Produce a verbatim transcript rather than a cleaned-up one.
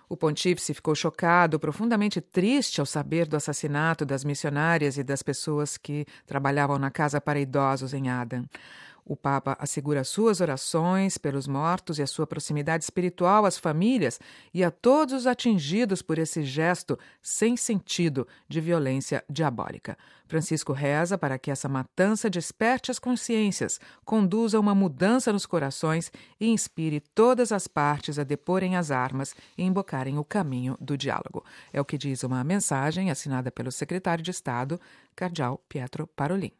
O pontífice ficou chocado, profundamente triste ao saber do assassinato das missionárias e das pessoas que trabalhavam na casa para idosos em Aden. O Papa assegura suas orações pelos mortos e a sua proximidade espiritual às famílias e a todos os atingidos por esse gesto sem sentido de violência diabólica. Francisco reza para que essa matança desperte as consciências, conduza a uma mudança nos corações e inspire todas as partes a deporem as armas e invocarem o caminho do diálogo. É o que diz uma mensagem assinada pelo secretário de Estado, cardeal Pietro Parolin.